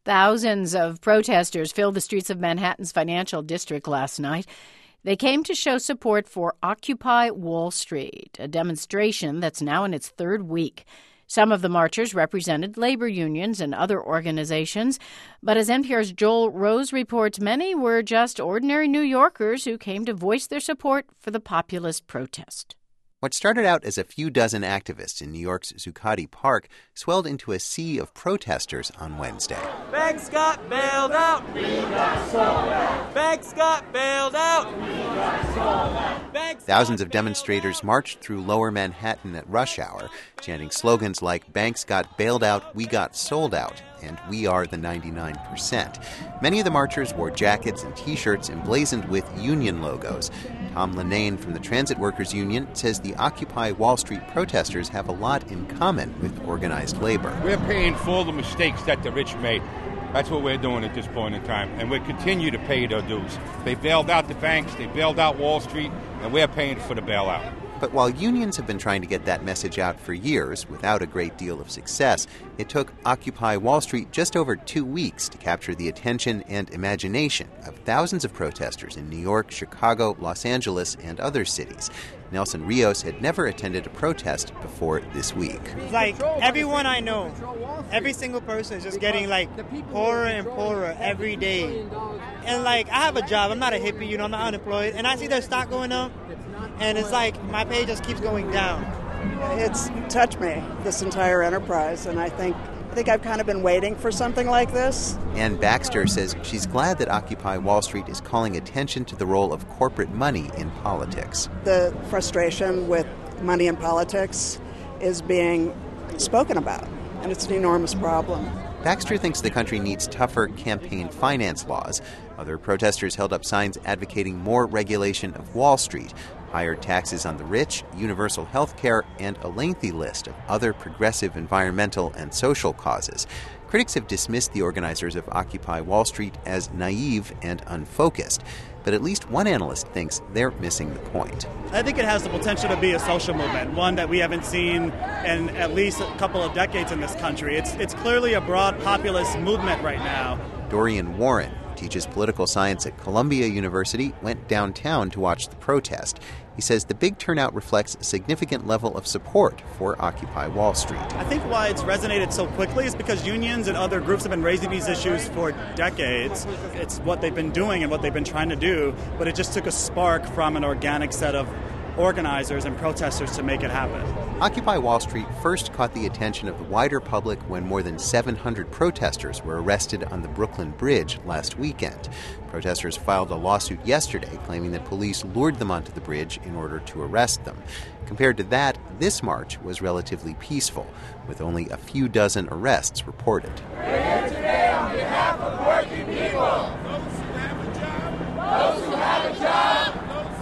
Thousands of protesters filled the streets of Manhattan's financial district last night. They came to show support for Occupy Wall Street, a demonstration that's now in its third week. Some of the marchers represented labor unions and other organizations, but as NPR's Joel Rose reports, many were just ordinary New Yorkers who came to voice their support for the populist protest. What started out as a few dozen activists in New York's Zuccotti Park swelled into a sea of protesters on Wednesday. Banks got bailed out. We got sold out. Banks got bailed out. We got sold out. Thousands of demonstrators marched through lower Manhattan at rush hour, chanting slogans like "Banks got bailed out, we got sold out," and "We are the 99%. Many of the marchers wore jackets and T-shirts emblazoned with union logos. Tom Linnane from the Transit Workers Union says the Occupy Wall Street protesters have a lot in common with organized labor. We're paying for all the mistakes that the rich made. That's what we're doing at this point in time, and we'll continue to pay their dues. They bailed out the banks, they bailed out Wall Street, and we're paying for the bailout. But while unions have been trying to get that message out for years without a great deal of success, it took Occupy Wall Street just over 2 weeks to capture the attention and imagination of thousands of protesters in New York, Chicago, Los Angeles, and other cities. Nelson Rios had never attended a protest before this week. Like, everyone I know, every single person is just getting, poorer and poorer every day. And, I have a job. I'm not a hippie, I'm not unemployed. And I see their stock going up, and it's like my pay just keeps going down. It's touched me, this entire enterprise, and I think I've kind of been waiting for something like this. Ann Baxter says she's glad that Occupy Wall Street is calling attention to the role of corporate money in politics. The frustration with money in politics is being spoken about, and it's an enormous problem. Baxter thinks the country needs tougher campaign finance laws. Other protesters held up signs advocating more regulation of Wall Street, higher taxes on the rich, universal health care, and a lengthy list of other progressive environmental and social causes. Critics have dismissed the organizers of Occupy Wall Street as naive and unfocused, but at least one analyst thinks they're missing the point. I think it has the potential to be a social movement, one that we haven't seen in at least a couple of decades in this country. It's clearly a broad populist movement right now. Dorian Warren, who teaches political science at Columbia University, went downtown to watch the protest. He says the big turnout reflects a significant level of support for Occupy Wall Street. I think why it's resonated so quickly is because unions and other groups have been raising these issues for decades. It's what they've been doing and what they've been trying to do, but it just took a spark from an organic set of organizers and protesters to make it happen. Occupy Wall Street first caught the attention of the wider public when more than 700 protesters were arrested on the Brooklyn Bridge last weekend. Protesters filed a lawsuit yesterday claiming that police lured them onto the bridge in order to arrest them. Compared to that, this march was relatively peaceful, with only a few dozen arrests reported. We're here today on behalf of working people. Those who have a job. Those who have a job.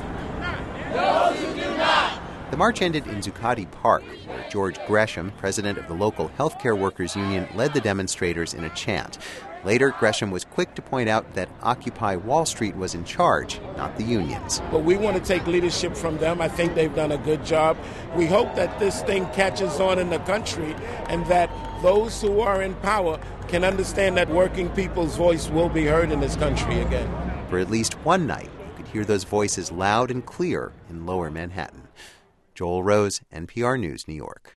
Those who do not. The march ended in Zuccotti Park, where George Gresham, president of the local healthcare workers union, led the demonstrators in a chant. Later, Gresham was quick to point out that Occupy Wall Street was in charge, not the unions. But we want to take leadership from them. I think they've done a good job. We hope that this thing catches on in the country and that those who are in power can understand that working people's voice will be heard in this country again. For at least one night, you could hear those voices loud and clear in lower Manhattan. Joel Rose, NPR News, New York.